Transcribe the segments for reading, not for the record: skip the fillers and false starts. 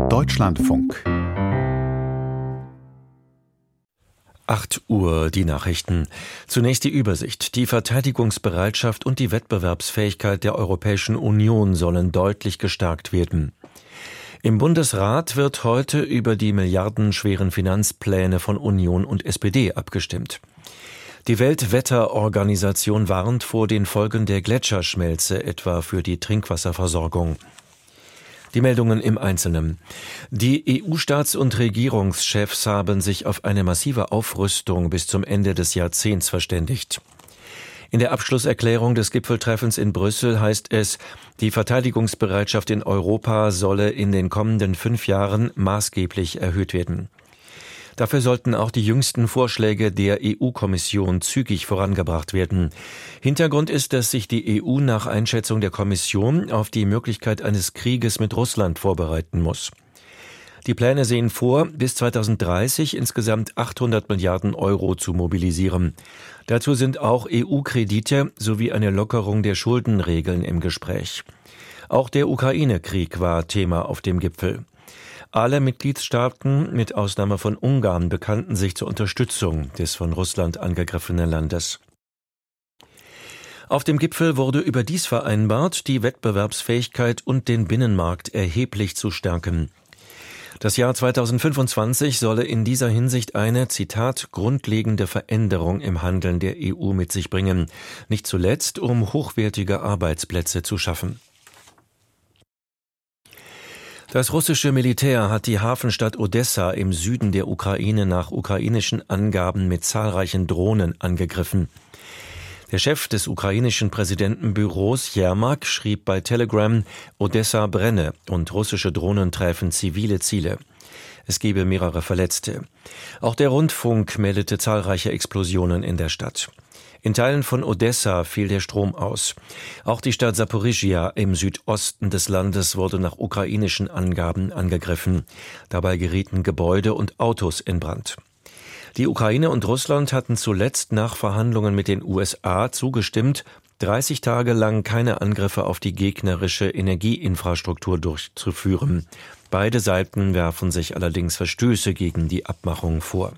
Deutschlandfunk. 8 Uhr, die Nachrichten. Zunächst die Übersicht. Die Verteidigungsbereitschaft und die Wettbewerbsfähigkeit der Europäischen Union sollen deutlich gestärkt werden. Im Bundesrat wird heute über die milliardenschweren Finanzpläne von Union und SPD abgestimmt. Die Weltwetterorganisation warnt vor den Folgen der Gletscherschmelze, etwa für die Trinkwasserversorgung. Die Meldungen im Einzelnen. Die EU-Staats- und Regierungschefs haben sich auf eine massive Aufrüstung bis zum Ende des Jahrzehnts verständigt. In der Abschlusserklärung des Gipfeltreffens in Brüssel heißt es, die Verteidigungsbereitschaft in Europa solle in den kommenden 5 Jahren maßgeblich erhöht werden. Dafür sollten auch die jüngsten Vorschläge der EU-Kommission zügig vorangebracht werden. Hintergrund ist, dass sich die EU nach Einschätzung der Kommission auf die Möglichkeit eines Krieges mit Russland vorbereiten muss. Die Pläne sehen vor, bis 2030 insgesamt 800 Milliarden Euro zu mobilisieren. Dazu sind auch EU-Kredite sowie eine Lockerung der Schuldenregeln im Gespräch. Auch der Ukraine-Krieg war Thema auf dem Gipfel. Alle Mitgliedstaaten, mit Ausnahme von Ungarn, bekannten sich zur Unterstützung des von Russland angegriffenen Landes. Auf dem Gipfel wurde überdies vereinbart, die Wettbewerbsfähigkeit und den Binnenmarkt erheblich zu stärken. Das Jahr 2025 solle in dieser Hinsicht eine, Zitat, grundlegende Veränderung im Handeln der EU mit sich bringen, nicht zuletzt, um hochwertige Arbeitsplätze zu schaffen. Das russische Militär hat die Hafenstadt Odessa im Süden der Ukraine nach ukrainischen Angaben mit zahlreichen Drohnen angegriffen. Der Chef des ukrainischen Präsidentenbüros Jermak schrieb bei Telegram, Odessa brenne und russische Drohnen träfen zivile Ziele. Es gebe mehrere Verletzte. Auch der Rundfunk meldete zahlreiche Explosionen in der Stadt. In Teilen von Odessa fiel der Strom aus. Auch die Stadt Saporischschja im Südosten des Landes wurde nach ukrainischen Angaben angegriffen. Dabei gerieten Gebäude und Autos in Brand. Die Ukraine und Russland hatten zuletzt nach Verhandlungen mit den USA zugestimmt, 30 Tage lang keine Angriffe auf die gegnerische Energieinfrastruktur durchzuführen. Beide Seiten werfen sich allerdings Verstöße gegen die Abmachung vor.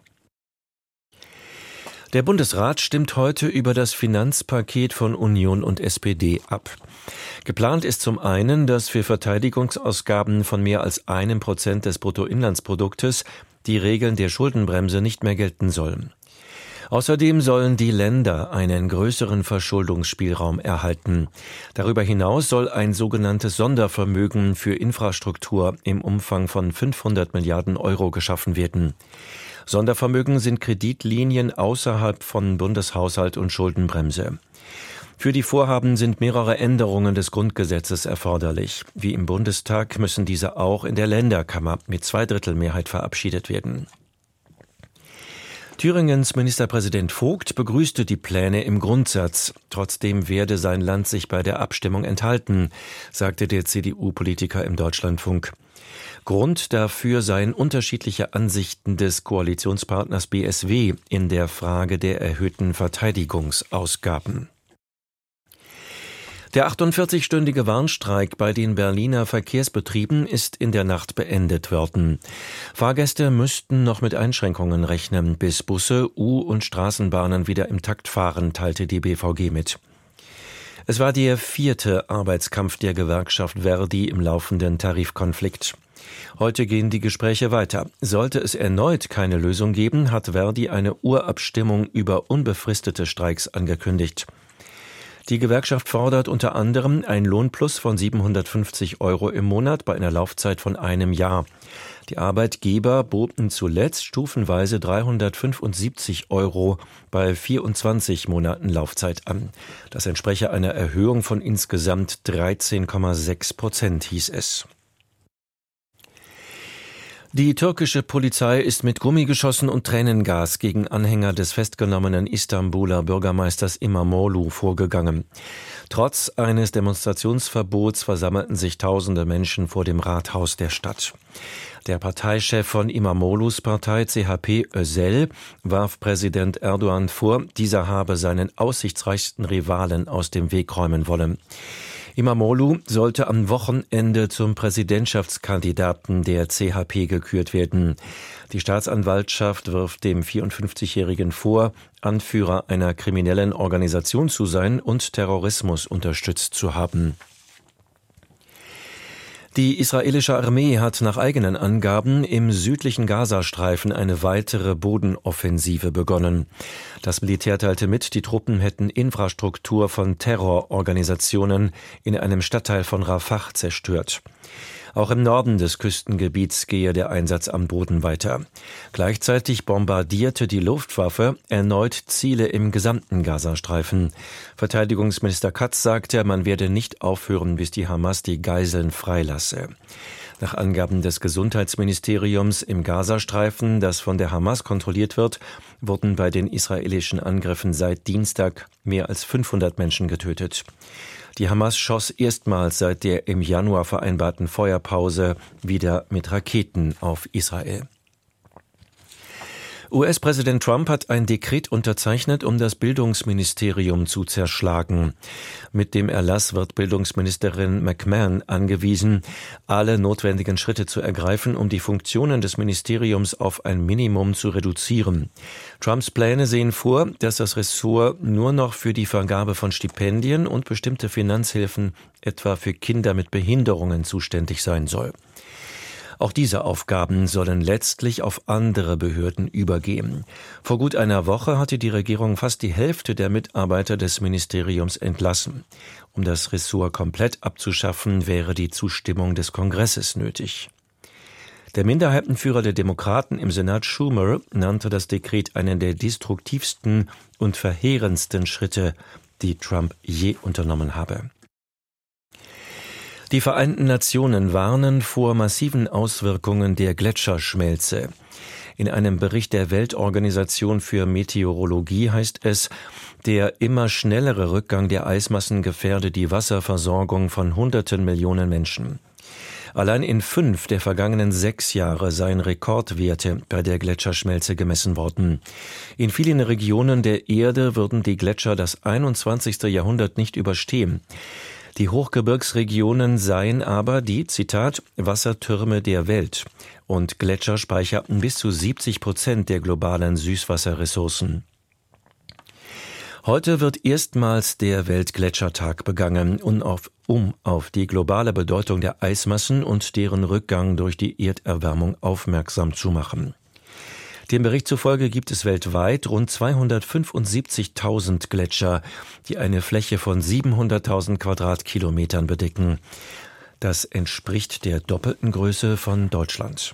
Der Bundesrat stimmt heute über das Finanzpaket von Union und SPD ab. Geplant ist zum einen, dass für Verteidigungsausgaben von mehr als 1% des Bruttoinlandsproduktes die Regeln der Schuldenbremse nicht mehr gelten sollen. Außerdem sollen die Länder einen größeren Verschuldungsspielraum erhalten. Darüber hinaus soll ein sogenanntes Sondervermögen für Infrastruktur im Umfang von 500 Milliarden Euro geschaffen werden. Sondervermögen sind Kreditlinien außerhalb von Bundeshaushalt und Schuldenbremse. Für die Vorhaben sind mehrere Änderungen des Grundgesetzes erforderlich. Wie im Bundestag müssen diese auch in der Länderkammer mit 2/3 verabschiedet werden. Thüringens Ministerpräsident Vogt begrüßte die Pläne im Grundsatz. Trotzdem werde sein Land sich bei der Abstimmung enthalten, sagte der CDU-Politiker im Deutschlandfunk. Grund dafür seien unterschiedliche Ansichten des Koalitionspartners BSW in der Frage der erhöhten Verteidigungsausgaben. Der 48-stündige Warnstreik bei den Berliner Verkehrsbetrieben ist in der Nacht beendet worden. Fahrgäste müssten noch mit Einschränkungen rechnen, bis Busse, U- und Straßenbahnen wieder im Takt fahren, teilte die BVG mit. Es war der 4. Arbeitskampf der Gewerkschaft Verdi im laufenden Tarifkonflikt. Heute gehen die Gespräche weiter. Sollte es erneut keine Lösung geben, hat Verdi eine Urabstimmung über unbefristete Streiks angekündigt. Die Gewerkschaft fordert unter anderem ein Lohnplus von 750 € im Monat bei einer Laufzeit von einem Jahr. Die Arbeitgeber boten zuletzt stufenweise 375 € bei 24 Monaten Laufzeit an. Das entspreche einer Erhöhung von insgesamt 13,6%, hieß es. Die türkische Polizei ist mit Gummigeschossen und Tränengas gegen Anhänger des festgenommenen Istanbuler Bürgermeisters İmamoğlu vorgegangen. Trotz eines Demonstrationsverbots versammelten sich tausende Menschen vor dem Rathaus der Stadt. Der Parteichef von İmamoğlu's Partei CHP Özel warf Präsident Erdogan vor, dieser habe seinen aussichtsreichsten Rivalen aus dem Weg räumen wollen. Imamoglu sollte am Wochenende zum Präsidentschaftskandidaten der CHP gekürt werden. Die Staatsanwaltschaft wirft dem 54-Jährigen vor, Anführer einer kriminellen Organisation zu sein und Terrorismus unterstützt zu haben. Die israelische Armee hat nach eigenen Angaben im südlichen Gazastreifen eine weitere Bodenoffensive begonnen. Das Militär teilte mit, die Truppen hätten Infrastruktur von Terrororganisationen in einem Stadtteil von Rafah zerstört. Auch im Norden des Küstengebiets gehe der Einsatz am Boden weiter. Gleichzeitig bombardierte die Luftwaffe erneut Ziele im gesamten Gazastreifen. Verteidigungsminister Katz sagte, man werde nicht aufhören, bis die Hamas die Geiseln freilasse. Nach Angaben des Gesundheitsministeriums im Gazastreifen, das von der Hamas kontrolliert wird, wurden bei den israelischen Angriffen seit Dienstag mehr als 500 Menschen getötet. Die Hamas schoss erstmals seit der im Januar vereinbarten Feuerpause wieder mit Raketen auf Israel. US-Präsident Trump hat ein Dekret unterzeichnet, um das Bildungsministerium zu zerschlagen. Mit dem Erlass wird Bildungsministerin McMahon angewiesen, alle notwendigen Schritte zu ergreifen, um die Funktionen des Ministeriums auf ein Minimum zu reduzieren. Trumps Pläne sehen vor, dass das Ressort nur noch für die Vergabe von Stipendien und bestimmte Finanzhilfen, etwa für Kinder mit Behinderungen, zuständig sein soll. Auch diese Aufgaben sollen letztlich auf andere Behörden übergehen. Vor gut einer Woche hatte die Regierung fast die Hälfte der Mitarbeiter des Ministeriums entlassen. Um das Ressort komplett abzuschaffen, wäre die Zustimmung des Kongresses nötig. Der Minderheitenführer der Demokraten im Senat, Schumer, nannte das Dekret einen der destruktivsten und verheerendsten Schritte, die Trump je unternommen habe. Die Vereinten Nationen warnen vor massiven Auswirkungen der Gletscherschmelze. In einem Bericht der Weltorganisation für Meteorologie heißt es, der immer schnellere Rückgang der Eismassen gefährde die Wasserversorgung von Hunderten Millionen Menschen. Allein in 5 der vergangenen 6 Jahre seien Rekordwerte bei der Gletscherschmelze gemessen worden. In vielen Regionen der Erde würden die Gletscher das 21. Jahrhundert nicht überstehen. Die Hochgebirgsregionen seien aber die, Zitat, Wassertürme der Welt und Gletscher speicherten bis zu 70% der globalen Süßwasserressourcen. Heute wird erstmals der Weltgletschertag begangen, um auf die globale Bedeutung der Eismassen und deren Rückgang durch die Erderwärmung aufmerksam zu machen. Dem Bericht zufolge gibt es weltweit rund 275.000 Gletscher, die eine Fläche von 700.000 Quadratkilometern bedecken. Das entspricht der doppelten Größe von Deutschland.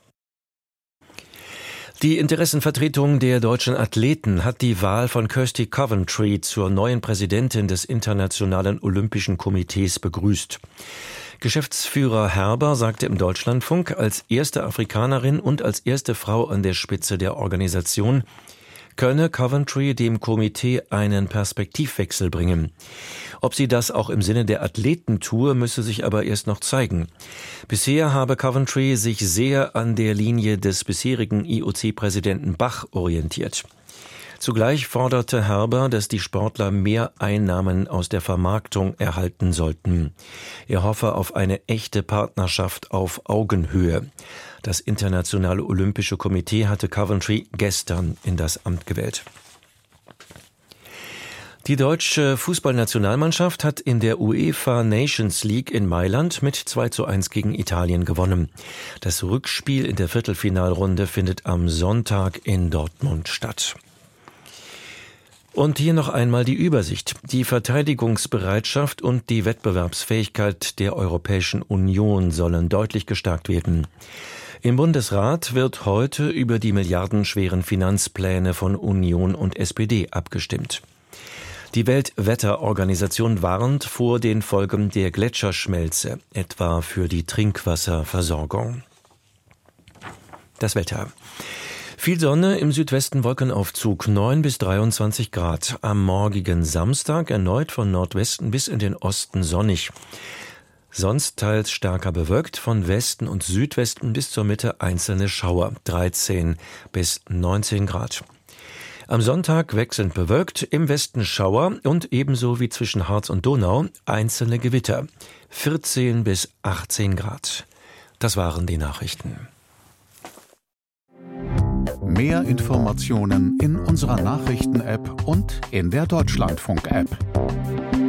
Die Interessenvertretung der deutschen Athleten hat die Wahl von Kirsty Coventry zur neuen Präsidentin des Internationalen Olympischen Komitees begrüßt. Geschäftsführer Herber sagte im Deutschlandfunk, als erste Afrikanerin und als erste Frau an der Spitze der Organisation könne Coventry dem Komitee einen Perspektivwechsel bringen. Ob sie das auch im Sinne der Athleten tue, müsse sich aber erst noch zeigen. Bisher habe Coventry sich sehr an der Linie des bisherigen IOC-Präsidenten Bach orientiert. Zugleich forderte Herber, dass die Sportler mehr Einnahmen aus der Vermarktung erhalten sollten. Er hoffe auf eine echte Partnerschaft auf Augenhöhe. Das Internationale Olympische Komitee hatte Coventry gestern in das Amt gewählt. Die deutsche Fußballnationalmannschaft hat in der UEFA Nations League in Mailand mit 2:1 gegen Italien gewonnen. Das Rückspiel in der Viertelfinalrunde findet am Sonntag in Dortmund statt. Und hier noch einmal die Übersicht. Die Verteidigungsbereitschaft und die Wettbewerbsfähigkeit der Europäischen Union sollen deutlich gestärkt werden. Im Bundesrat wird heute über die milliardenschweren Finanzpläne von Union und SPD abgestimmt. Die Weltwetterorganisation warnt vor den Folgen der Gletscherschmelze, etwa für die Trinkwasserversorgung. Das Wetter. Viel Sonne, im Südwesten Wolkenaufzug, 9 bis 23 Grad. Am morgigen Samstag erneut von Nordwesten bis in den Osten sonnig. Sonst teils stärker bewölkt, von Westen und Südwesten bis zur Mitte einzelne Schauer, 13 bis 19 Grad. Am Sonntag wechselnd bewölkt, im Westen Schauer und ebenso wie zwischen Harz und Donau einzelne Gewitter. 14 bis 18 Grad. Das waren die Nachrichten. Mehr Informationen in unserer Nachrichten-App und in der Deutschlandfunk-App.